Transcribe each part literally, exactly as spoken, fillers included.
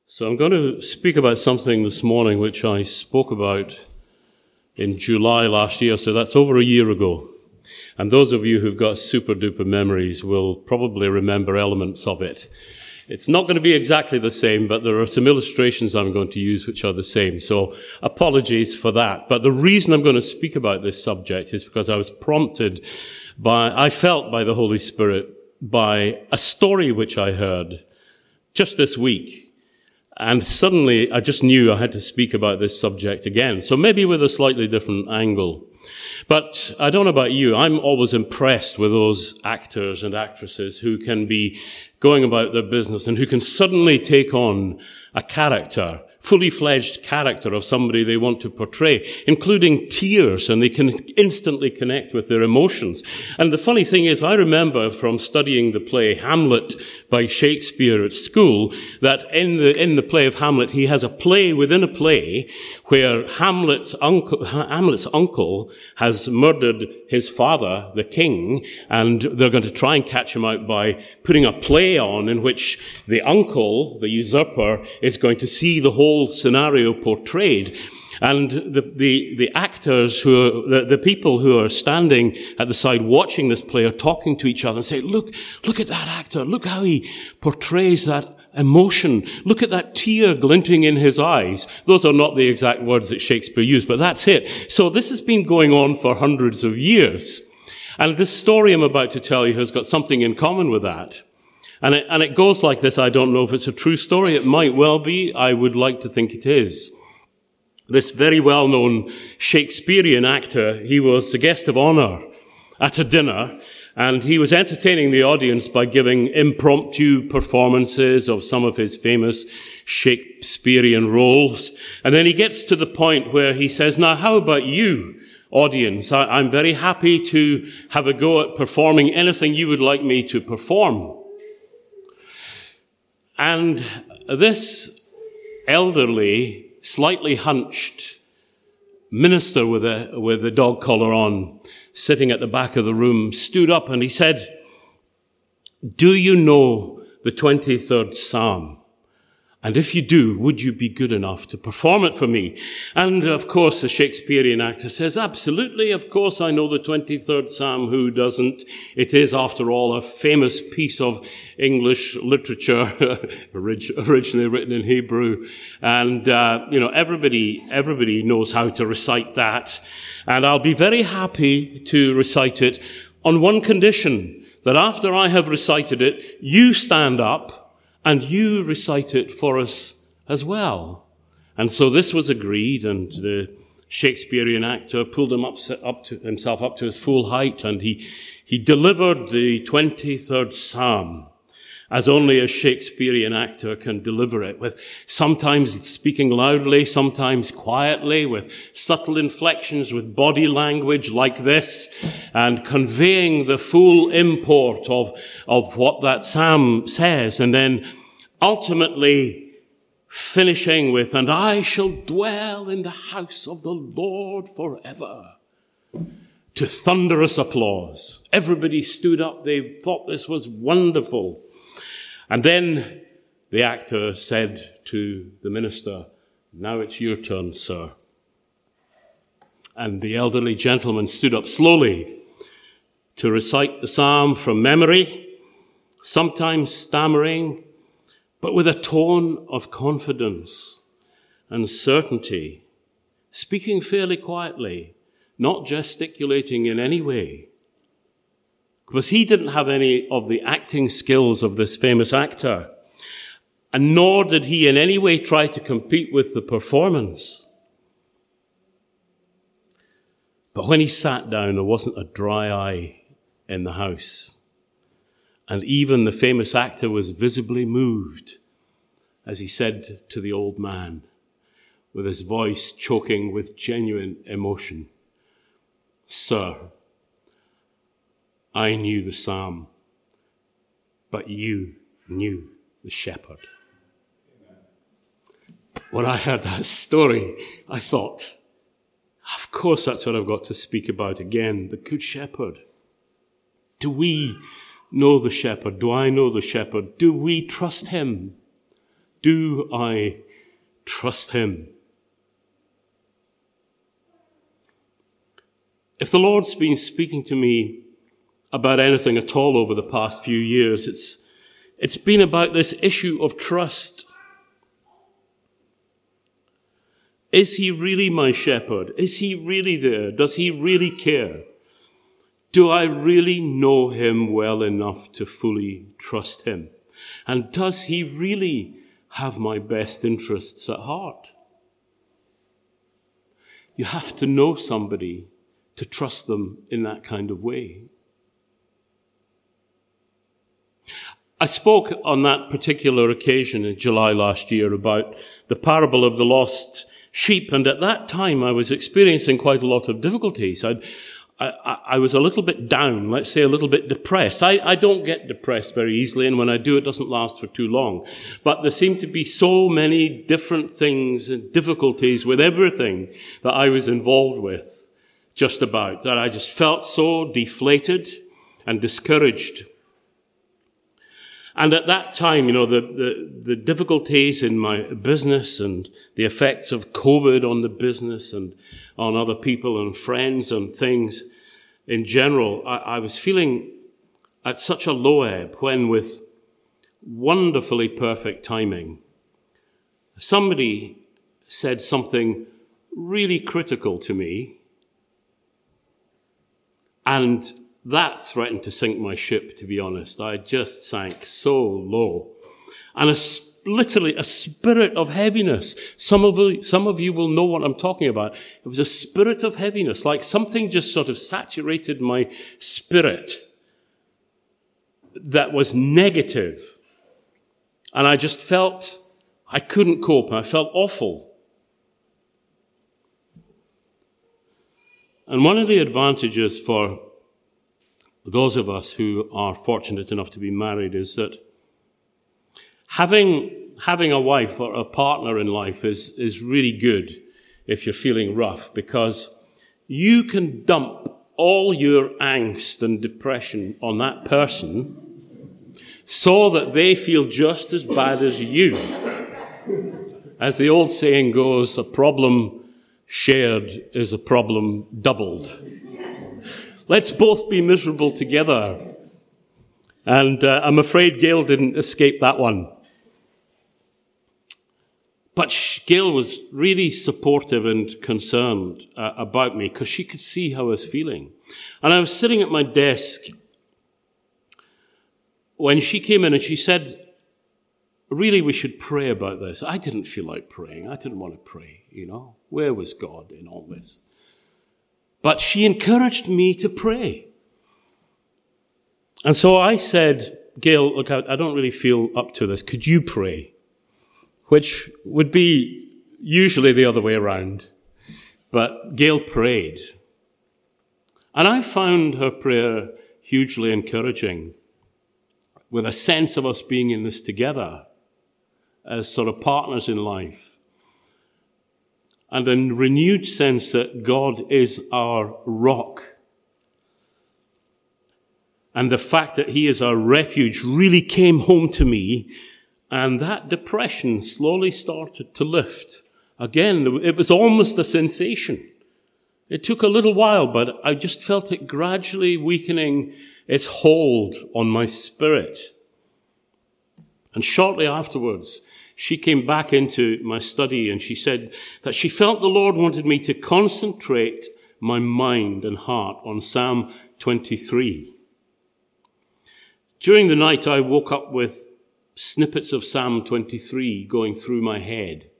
So I'm going to speak about something this morning which I spoke about in July last year, so that's over a year ago. And those of you who've got super duper memories will probably remember elements of it. It's not going to be exactly the same, but there are some illustrations I'm going to use which are the same. So apologies for that. But the reason I'm going to speak about this subject is because I was prompted by, I felt by the Holy Spirit, by a story which I heard just this week. And suddenly I just knew I had to speak about this subject again. So maybe with a slightly different angle. But I don't know about you, I'm always impressed with those actors and actresses who can be going about their business and who can suddenly take on a character, fully fledged character of somebody they want to portray, including tears, and they can instantly connect with their emotions. And the funny thing is, I remember from studying the play Hamlet by Shakespeare at school, that in the in the play of Hamlet, he has a play within a play where Hamlet's uncle, Hamlet's uncle has murdered his father, the king, and they're going to try and catch him out by putting a play on in which the uncle, the usurper, is going to see the whole scenario portrayed. And the, the, the actors who are, the, the people who are standing at the side watching this play are talking to each other and say, look, look at that actor. Look how he portrays that emotion. Look at that tear glinting in his eyes. Those are not the exact words that Shakespeare used, but that's it. So this has been going on for hundreds of years. And this story I'm about to tell you has got something in common with that. And it, and it goes like this. I don't know if it's a true story. It might well be. I would like to think it is. This very well-known Shakespearean actor, he was the guest of honor at a dinner, and he was entertaining the audience by giving impromptu performances of some of his famous Shakespearean roles. And then he gets to the point where he says, now, how about you, audience? I, I'm very happy to have a go at performing anything you would like me to perform. And this elderly, slightly hunched minister with a with a dog collar on, sitting at the back of the room, stood up and he said, do you know the twenty-third Psalm? And if you do, would you be good enough to perform it for me? And of course, the Shakespearean actor says, absolutely, of course I know the twenty-third Psalm, who doesn't? It is, after all, a famous piece of English literature, originally written in Hebrew. And, uh, you know, everybody, everybody knows how to recite that. And I'll be very happy to recite it on one condition, that after I have recited it, you stand up and you recite it for us as well. And so this was agreed, and the Shakespearean actor pulled him up, up to himself up to his full height, and he, he delivered the twenty-third Psalm as only a Shakespearean actor can deliver it, with sometimes speaking loudly, sometimes quietly, with subtle inflections, with body language like this, and conveying the full import of, of what that psalm says, and then ultimately finishing with, and I shall dwell in the house of the Lord forever, to thunderous applause. Everybody stood up. They thought this was wonderful. And then the actor said to the minister, now it's your turn, sir. And the elderly gentleman stood up slowly to recite the psalm from memory, sometimes stammering, but with a tone of confidence and certainty, speaking fairly quietly, not gesticulating in any way. Because he didn't have any of the acting skills of this famous actor, and nor did he in any way try to compete with the performance. But when he sat down, there wasn't a dry eye in the house. And even the famous actor was visibly moved as he said to the old man, with his voice choking with genuine emotion, sir, I knew the psalm, but you knew the shepherd. When I heard that story, I thought, of course that's what I've got to speak about again, the Good Shepherd. Do we know the shepherd? Do I know the shepherd? Do we trust him? Do I trust him? If the Lord's been speaking to me about anything at all over the past few years, it's, it's been about this issue of trust. Is he really my shepherd? Is he really there? Does he really care? Do I really know him well enough to fully trust him? And does he really have my best interests at heart? You have to know somebody to trust them in that kind of way. I spoke on that particular occasion in July last year about the parable of the lost sheep, and at that time I was experiencing quite a lot of difficulties. I'd, I, I was a little bit down, let's say a little bit depressed. I, I don't get depressed very easily, and when I do, it doesn't last for too long. But there seemed to be so many different things and difficulties with everything that I was involved with, just about, that I just felt so deflated and discouraged. And at that time, you know, the, the, the difficulties in my business and the effects of COVID on the business and on other people and friends and things in general, I, I was feeling at such a low ebb when, with wonderfully perfect timing, somebody said something really critical to me, and that threatened to sink my ship, to be honest. I just sank so low. And a, literally a spirit of heaviness. Some of, you, some of you will know what I'm talking about. It was a spirit of heaviness, like something just sort of saturated my spirit that was negative. And I just felt I couldn't cope. I felt awful. And one of the advantages for those of us who are fortunate enough to be married is that having having a wife or a partner in life is, is really good if you're feeling rough, because you can dump all your angst and depression on that person so that they feel just as bad as you. As the old saying goes, a problem shared is a problem doubled. Let's both be miserable together. And uh, I'm afraid Gail didn't escape that one. But Gail was really supportive and concerned uh, about me because she could see how I was feeling. And I was sitting at my desk when she came in and she said, really, we should pray about this. I didn't feel like praying. I didn't want to pray, you know. Where was God in all this? But she encouraged me to pray. And so I said, Gail, look, I don't really feel up to this. Could you pray? Which would be usually the other way around. But Gail prayed. And I found her prayer hugely encouraging, with a sense of us being in this together as sort of partners in life. And a renewed sense that God is our rock. And the fact that he is our refuge really came home to me, and that depression slowly started to lift. Again, it was almost a sensation. It took a little while, but I just felt it gradually weakening its hold on my spirit. And shortly afterwards, she came back into my study and she said that she felt the Lord wanted me to concentrate my mind and heart on Psalm twenty-three. During the night, I woke up with snippets of Psalm twenty-three going through my head.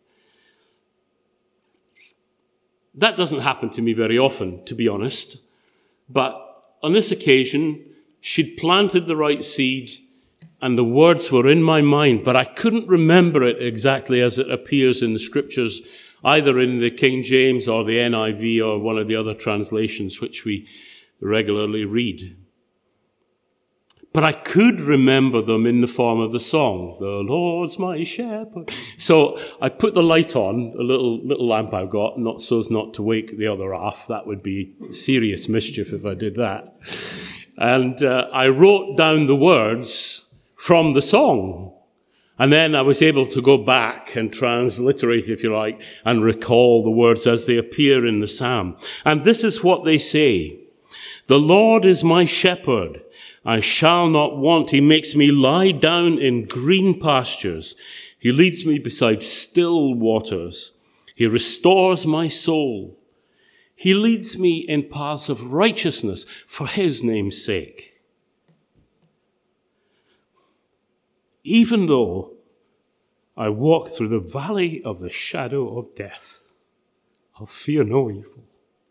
That doesn't happen to me very often, to be honest. But on this occasion, she'd planted the right seed and the words were in my mind, but I couldn't remember it exactly as it appears in the scriptures, either in the King James or the N I V or one of the other translations which we regularly read. But I could remember them in the form of the song, "The Lord's my shepherd." So I put the light on, a little little lamp I've got, not so as not to wake the other half. That would be serious mischief if I did that. And uh, I wrote down the words from the song. And then I was able to go back and transliterate, if you like, and recall the words as they appear in the psalm. And this is what they say. The Lord is my shepherd. I shall not want. He makes me lie down in green pastures. He leads me beside still waters. He restores my soul. He leads me in paths of righteousness for his name's sake. Even though I walk through the valley of the shadow of death, I'll fear no evil.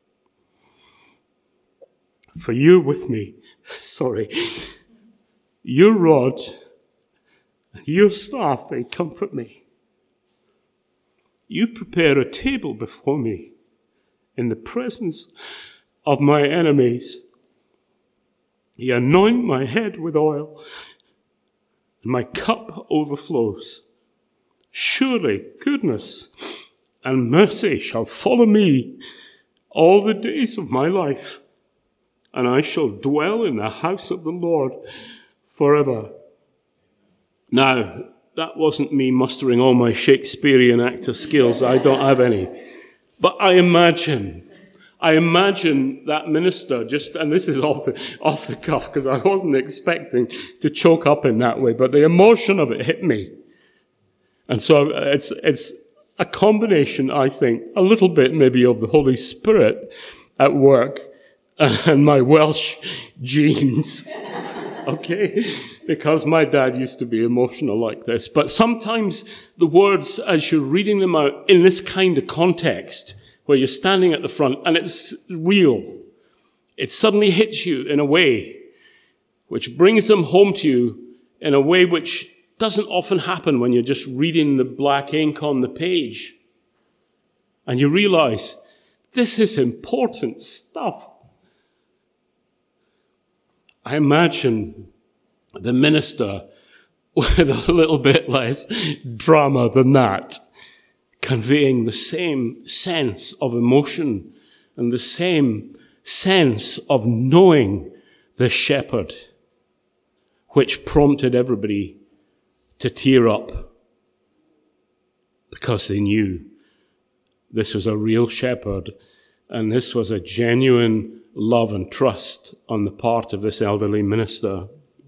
For you're with me, sorry, your rod and your staff, they comfort me. You prepare a table before me in the presence of my enemies. You anoint my head with oil, and my cup overflows. Surely goodness and mercy shall follow me all the days of my life, and I shall dwell in the house of the Lord forever. Now, that wasn't me mustering all my Shakespearean actor skills. I don't have any. But I imagine, I imagine that minister just, and this is off the, off the cuff because I wasn't expecting to choke up in that way, but the emotion of it hit me. And so it's, it's a combination, I think, a little bit maybe of the Holy Spirit at work and my Welsh genes. Okay? Because my dad used to be emotional like this. But sometimes the words, as you're reading them out in this kind of context, where you're standing at the front and it's real, it suddenly hits you in a way which brings them home to you in a way which doesn't often happen when you're just reading the black ink on the page. And you realize, this is important stuff. I imagine the minister with a little bit less drama than that, conveying the same sense of emotion and the same sense of knowing the shepherd, which prompted everybody to tear up because they knew this was a real shepherd and this was a genuine love and trust on the part of this elderly minister.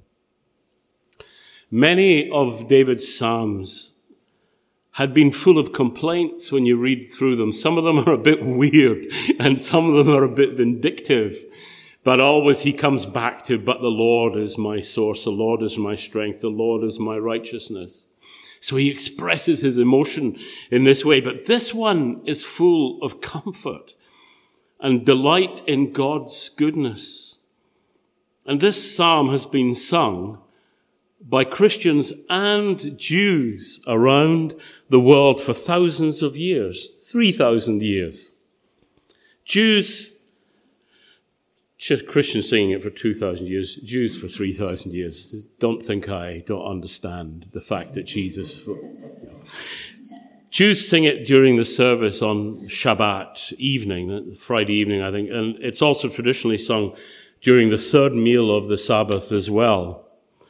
Many of David's psalms had been full of complaints when you read through them. Some of them are a bit weird and some of them are a bit vindictive. But always he comes back to, but the Lord is my source, the Lord is my strength, the Lord is my righteousness. So he expresses his emotion in this way. But this one is full of comfort and delight in God's goodness. And this psalm has been sung by Christians and Jews around the world for thousands of years, three thousand years. Jews, Christians singing it for two thousand years, Jews for three thousand years. Don't think I don't understand the fact that Jesus... Jews sing it during the service on Shabbat evening, Friday evening, I think, and it's also traditionally sung during the third meal of the Sabbath as well.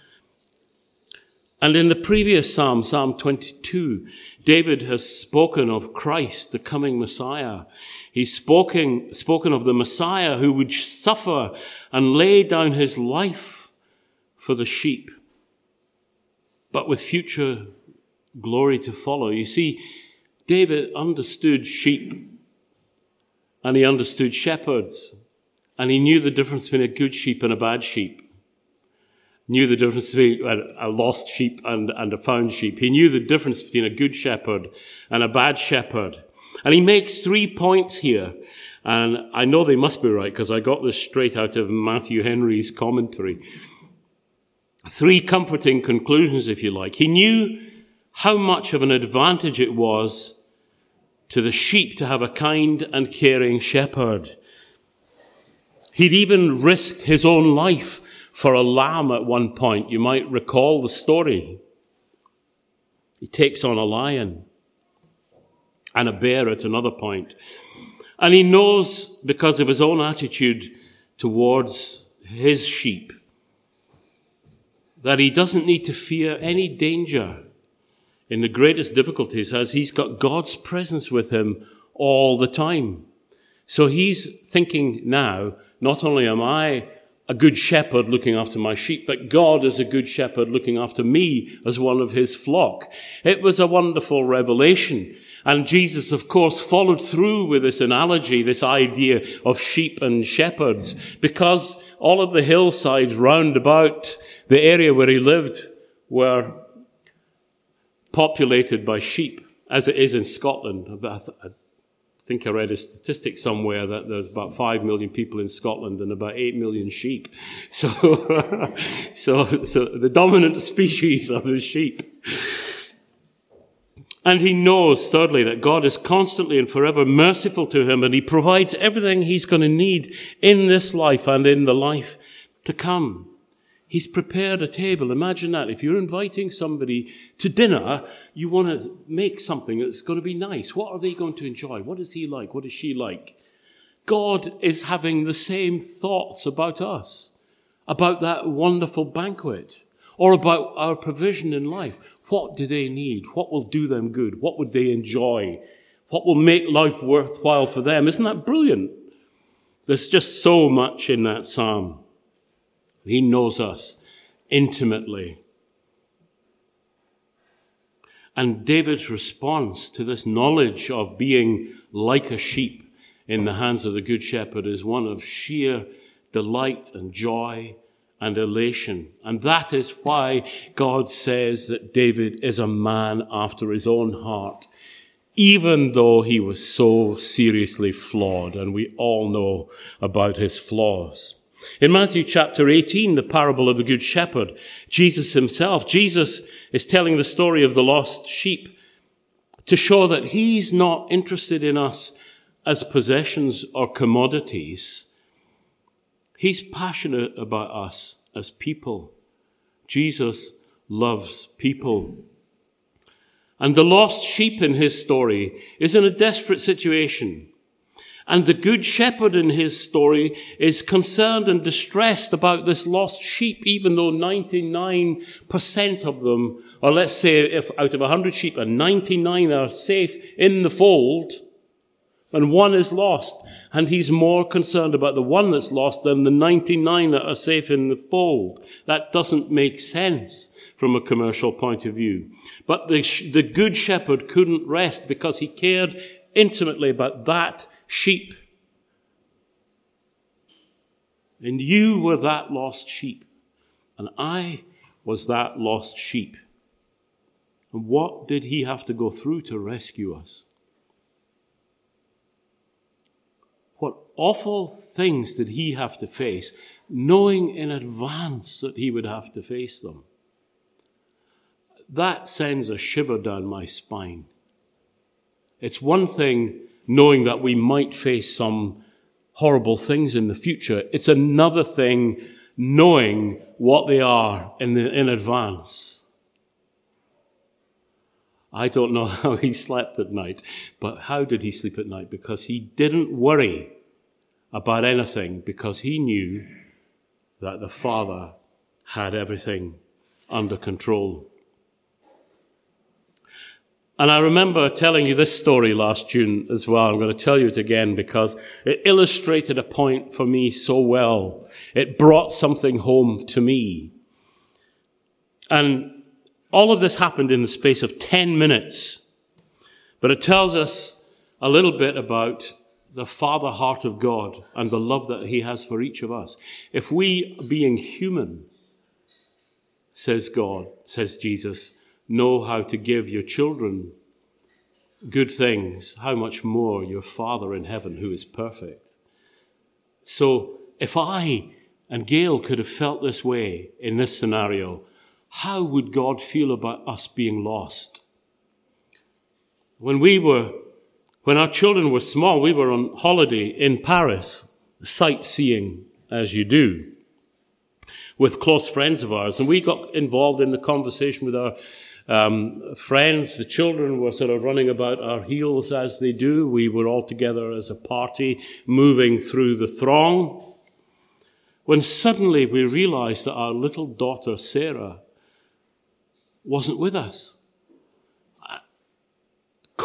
And in the previous psalm, Psalm twenty-two, David has spoken of Christ, the coming Messiah. He's spoken, spoken of the Messiah who would suffer and lay down his life for the sheep, but with future glory to follow. You see, David understood sheep and he understood shepherds and he knew the difference between a good sheep and a bad sheep. Knew the difference between a lost sheep and, and a found sheep. He knew the difference between a good shepherd and a bad shepherd. And he makes three points here. And I know they must be right because I got this straight out of Matthew Henry's commentary. Three comforting conclusions, if you like. He knew how much of an advantage it was to the sheep to have a kind and caring shepherd. He'd even risked his own life for a lamb at one point. You might recall the story. He takes on a lion and a bear at another point. And he knows, because of his own attitude towards his sheep, that he doesn't need to fear any danger in the greatest difficulties as he's got God's presence with him all the time. So he's thinking now, not only am I a good shepherd looking after my sheep, but God is a good shepherd looking after me as one of his flock. It was a wonderful revelation. And Jesus, of course, followed through with this analogy, this idea of sheep and shepherds, because all of the hillsides round about the area where he lived were populated by sheep, as it is in Scotland. I think I read a statistic somewhere that there's about five million people in Scotland and about eight million sheep. So, so, so the dominant species are the sheep. And he knows, thirdly, that God is constantly and forever merciful to him, and he provides everything he's going to need in this life and in the life to come. He's prepared a table. Imagine that. If you're inviting somebody to dinner, you want to make something that's going to be nice. What are they going to enjoy? What is he like? What is she like? God is having the same thoughts about us, about that wonderful banquet, or about our provision in life. What do they need? What will do them good? What would they enjoy? What will make life worthwhile for them? Isn't that brilliant? There's just so much in that psalm. He knows us intimately. And David's response to this knowledge of being like a sheep in the hands of the Good Shepherd is one of sheer delight and joy and elation. And that is why God says that David is a man after his own heart, even though he was so seriously flawed, and we all know about his flaws. In Matthew chapter eighteen, the parable of the Good Shepherd, Jesus himself, Jesus is telling the story of the lost sheep to show that he's not interested in us as possessions or commodities. He's passionate about us as people. Jesus loves people. And the lost sheep in his story is in a desperate situation. And the Good Shepherd in his story is concerned and distressed about this lost sheep, even though ninety-nine percent of them, or let's say if out of one hundred sheep, and ninety-nine are safe in the fold, and one is lost. And he's more concerned about the one that's lost than the ninety-nine that are safe in the fold. That doesn't make sense from a commercial point of view. But the, the Good Shepherd couldn't rest because he cared intimately about that sheep. And you were that lost sheep. And I was that lost sheep. And what did he have to go through to rescue us? What awful things did he have to face, knowing in advance that he would have to face them? That sends a shiver down my spine. It's one thing knowing that we might face some horrible things in the future. It's another thing knowing what they are in, the, in advance. I don't know how he slept at night, but how did he sleep at night? Because he didn't worry about anything, because he knew that the Father had everything under control. And I remember telling you this story last June as well. I'm going to tell you it again because it illustrated a point for me so well. It brought something home to me. And all of this happened in the space of ten minutes. But it tells us a little bit about the Father heart of God and the love that he has for each of us. If we, being human, says God, says Jesus, know how to give your children good things, how much more your Father in heaven, who is perfect. So if I and Gail could have felt this way in this scenario, how would God feel about us being lost? When we were, when our children were small, we were on holiday in Paris, sightseeing as you do, with close friends of ours, and we got involved in the conversation with our Um, friends. The children were sort of running about our heels as they do. We were all together as a party moving through the throng, when suddenly we realized that our little daughter Sarah wasn't with us.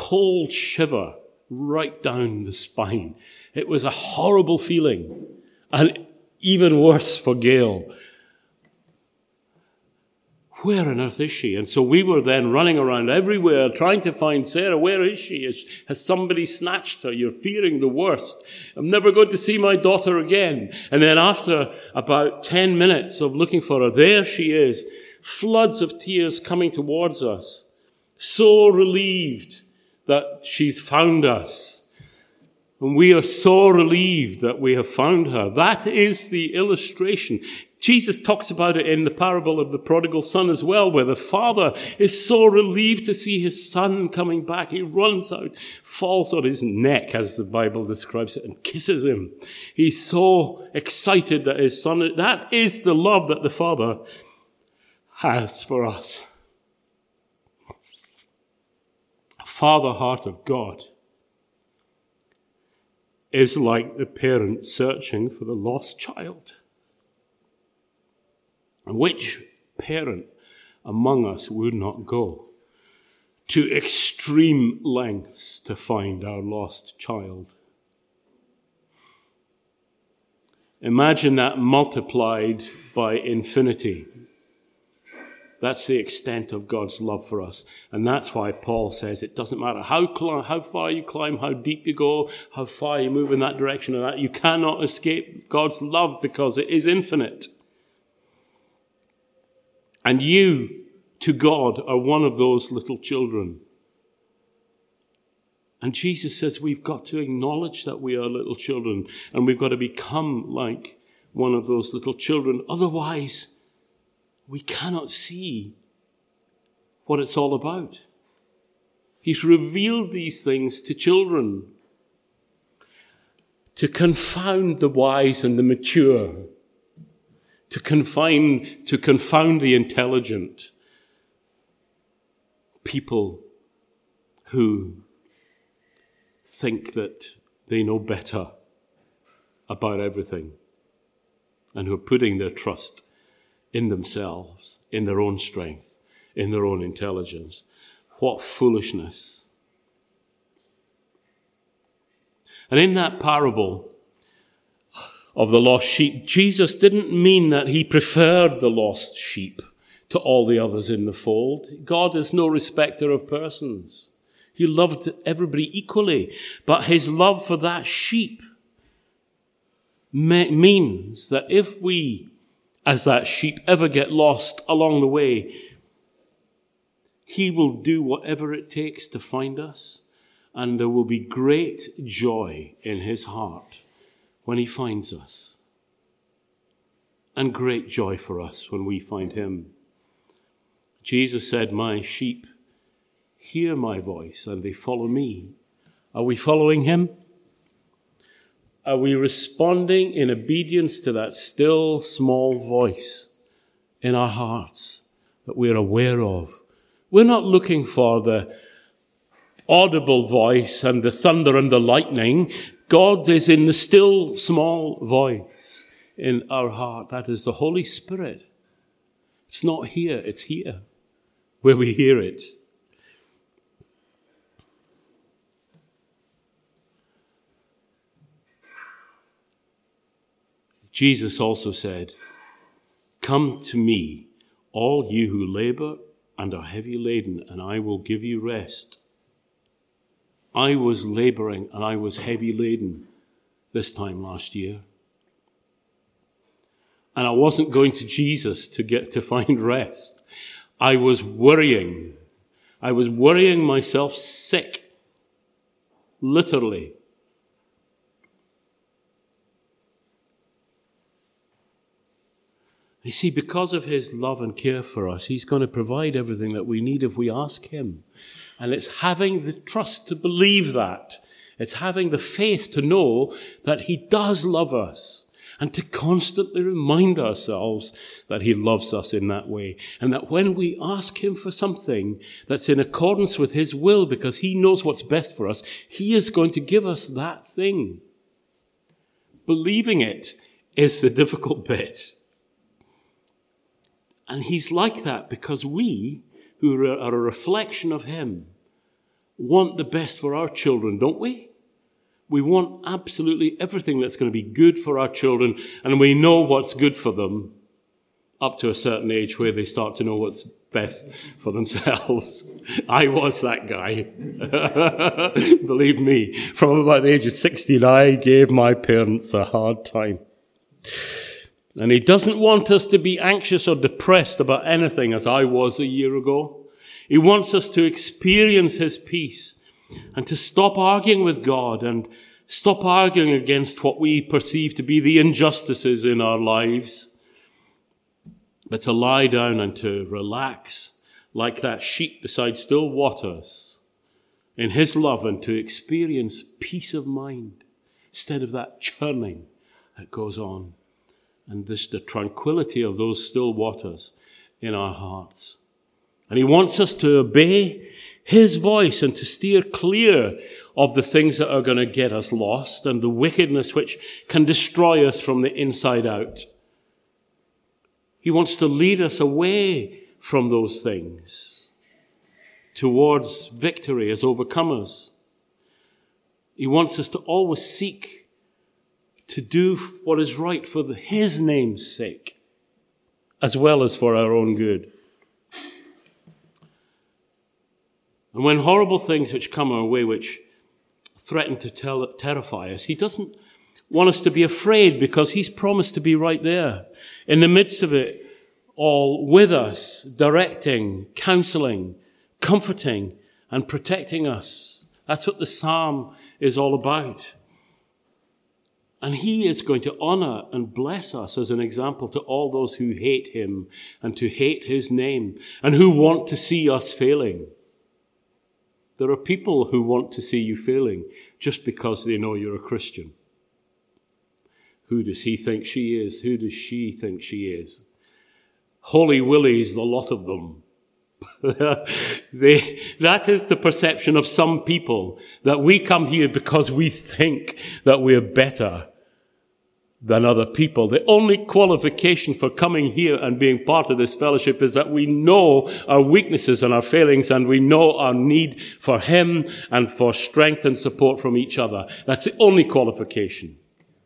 cold shiver right down the spine. It was a horrible feeling, and even worse for Gail. Where on earth is she? And so we were then running around everywhere trying to find Sarah. Where is she? Is, has somebody snatched her? You're fearing the worst. I'm never going to see my daughter again. And then after about ten minutes of looking for her, there she is, floods of tears coming towards us. So relieved that she's found us. And we are so relieved that we have found her. That is the illustration. Jesus talks about it in the parable of the prodigal son as well, where the father is so relieved to see his son coming back. He runs out, falls on his neck, as the Bible describes it, and kisses him. He's so excited that his son, that is the love that the Father has for us. Father heart of God is like the parent searching for the lost child. Which parent among us would not go to extreme lengths to find our lost child? Imagine that multiplied by infinity. That's the extent of God's love for us. And that's why Paul says it doesn't matter how cl- how far you climb, how deep you go, how far you move in that direction or that. You cannot escape God's love because it is infinite. And you, to God, are one of those little children. And Jesus says we've got to acknowledge that we are little children, and we've got to become like one of those little children. Otherwise, we cannot see what it's all about. He's revealed these things to children to confound the wise and the mature, to confine, to confound the intelligent, people who think that they know better about everything and who are putting their trust in themselves, in their own strength, in their own intelligence. What foolishness. And in that parable of the lost sheep, Jesus didn't mean that he preferred the lost sheep to all the others in the fold. God is no respecter of persons. He loved everybody equally, but his love for that sheep means that if we, as that sheep, ever get lost along the way, he will do whatever it takes to find us, and there will be great joy in his heart when he finds us, and great joy for us when we find him. Jesus said, "My sheep hear my voice and they follow me." Are we following him? Are we responding in obedience to that still small voice in our hearts that we're aware of? We're not looking for the audible voice and the thunder and the lightning. God is in the still small voice in our heart. That is the Holy Spirit. It's not here, it's here where we hear it. Jesus also said, "Come to me, all you who labor and are heavy laden, and I will give you rest." I was laboring and I was heavy laden this time last year. And I wasn't going to Jesus to get to find rest. I was worrying. I was worrying myself sick, literally. You see, because of his love and care for us, he's going to provide everything that we need if we ask him. And it's having the trust to believe that. It's having the faith to know that he does love us, and to constantly remind ourselves that he loves us in that way. And that when we ask him for something that's in accordance with his will, because he knows what's best for us, he is going to give us that thing. Believing it is the difficult bit. And he's like that because we, who are a reflection of him, want the best for our children, don't we? We want absolutely everything that's going to be good for our children, and we know what's good for them up to a certain age where they start to know what's best for themselves. I was that guy. Believe me, from about the age of sixteen, I gave my parents a hard time. And he doesn't want us to be anxious or depressed about anything, as I was a year ago. He wants us to experience his peace and to stop arguing with God and stop arguing against what we perceive to be the injustices in our lives, but to lie down and to relax like that sheep beside still waters in his love and to experience peace of mind instead of that churning that goes on, and this the tranquility of those still waters in our hearts. And he wants us to obey his voice and to steer clear of the things that are going to get us lost and the wickedness which can destroy us from the inside out. He wants to lead us away from those things towards victory as overcomers. He wants us to always seek to do what is right for his name's sake, as well as for our own good. And when horrible things which come our way, which threaten to tell, terrify us, he doesn't want us to be afraid, because he's promised to be right there in the midst of it all, with us, directing, counseling, comforting, and protecting us. That's what the psalm is all about. And he is going to honor and bless us as an example to all those who hate him and to hate his name and who want to see us failing. There are people who want to see you failing just because they know you're a Christian. Who does he think she is? Who does she think she is? Holy Willies, the lot of them. they, that is the perception of some people, that we come here because we think that we're better than other people. The only qualification for coming here and being part of this fellowship is that we know our weaknesses and our failings, and we know our need for him and for strength and support from each other. That's the only qualification.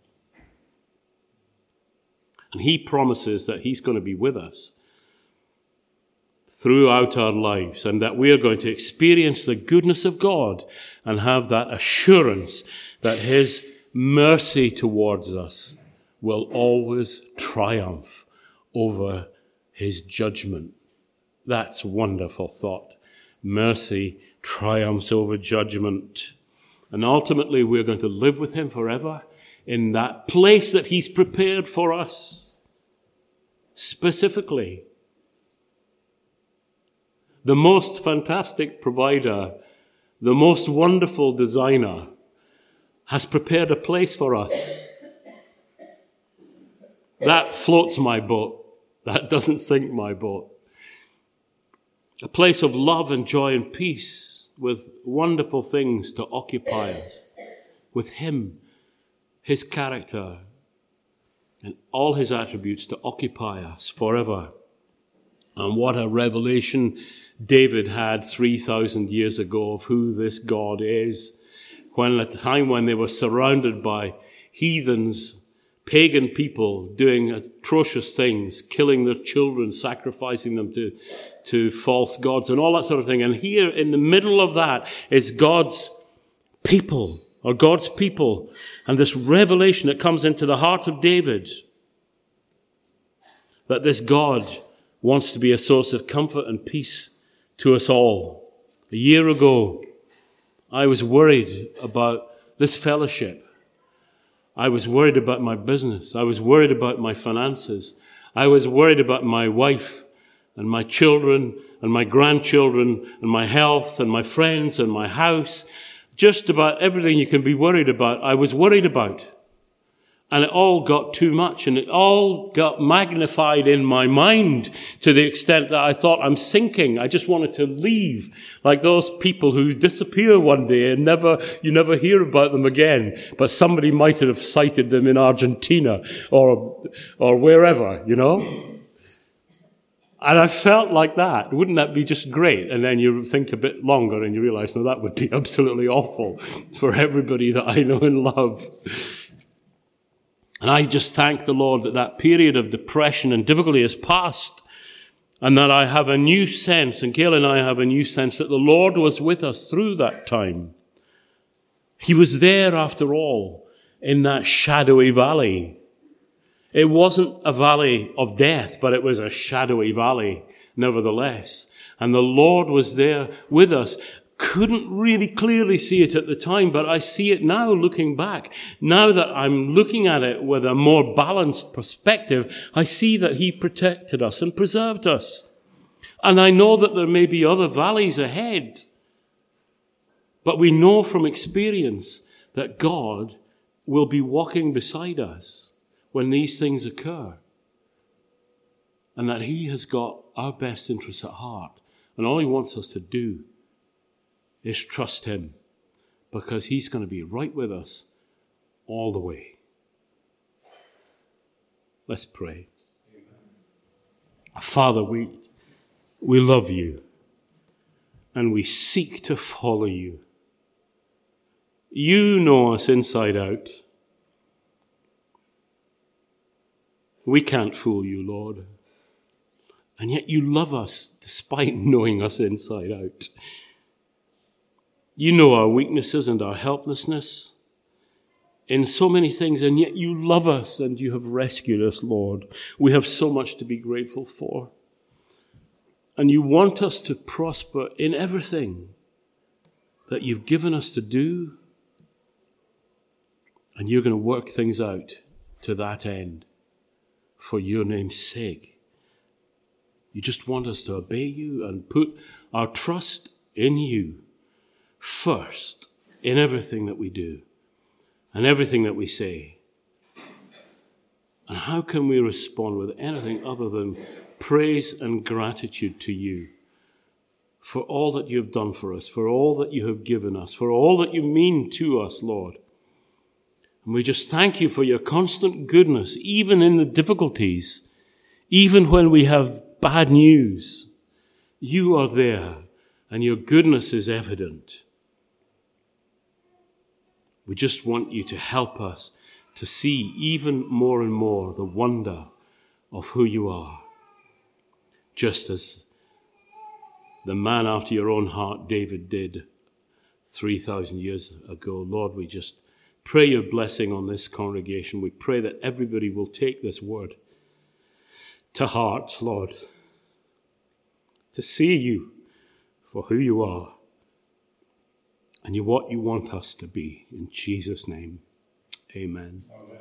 And he promises that he's going to be with us throughout our lives, and that we are going to experience the goodness of God and have that assurance that his mercy towards us will always triumph over his judgment. That's a wonderful thought. Mercy triumphs over judgment. And ultimately, we're going to live with him forever in that place that he's prepared for us. Specifically, the most fantastic provider, the most wonderful designer, has prepared a place for us. That floats my boat. That doesn't sink my boat. A place of love and joy and peace, with wonderful things to occupy us, with him, his character, and all his attributes to occupy us forever. And what a revelation David had three thousand years ago of who this God is, when at the time when they were surrounded by heathens, pagan people doing atrocious things, killing their children, sacrificing them to, to false gods and all that sort of thing. And here in the middle of that is God's people, or God's people, and this revelation that comes into the heart of David, that this God wants to be a source of comfort and peace to us all. A year ago, I was worried about this fellowship. I was worried about my business. I was worried about my finances. I was worried about my wife and my children and my grandchildren and my health and my friends and my house. Just about everything you can be worried about, I was worried about. And it all got too much, and it all got magnified in my mind to the extent that I thought, I'm sinking. I just wanted to leave, like those people who disappear one day and never, you never hear about them again. But somebody might have sighted them in Argentina or, or wherever, you know. And I felt like that. Wouldn't that be just great? And then you think a bit longer and you realize, no, that would be absolutely awful for everybody that I know and love. And I just thank the Lord that that period of depression and difficulty has passed, and that I have a new sense, and Gail and I have a new sense that the Lord was with us through that time. He was there after all in that shadowy valley. It wasn't a valley of death, but it was a shadowy valley nevertheless. And the Lord was there with us. Couldn't really clearly see it at the time, but I see it now looking back. Now that I'm looking at it with a more balanced perspective, I see that he protected us and preserved us. And I know that there may be other valleys ahead, but we know from experience that God will be walking beside us when these things occur, and that he has got our best interests at heart. And all he wants us to do is trust him, because he's going to be right with us all the way. Let's pray. Father, we, we love you, and we seek to follow you. You know us inside out. We can't fool you, Lord. And yet you love us despite knowing us inside out. You know our weaknesses and our helplessness in so many things, and yet you love us and you have rescued us, Lord. We have so much to be grateful for. And you want us to prosper in everything that you've given us to do, and you're going to work things out to that end. For your name's sake. You just want us to obey you and put our trust in you first in everything that we do and everything that we say. And how can we respond with anything other than praise and gratitude to you for all that you have done for us, for all that you have given us, for all that you mean to us, Lord. And we just thank you for your constant goodness, even in the difficulties, even when we have bad news. You are there, and your goodness is evident. We just want you to help us to see even more and more the wonder of who you are. Just as the man after your own heart, David, did three thousand years ago. Lord, we just pray your blessing on this congregation. We pray that everybody will take this word to heart, Lord, to see you for who you are and you what you want us to be. In Jesus' name, amen. Amen.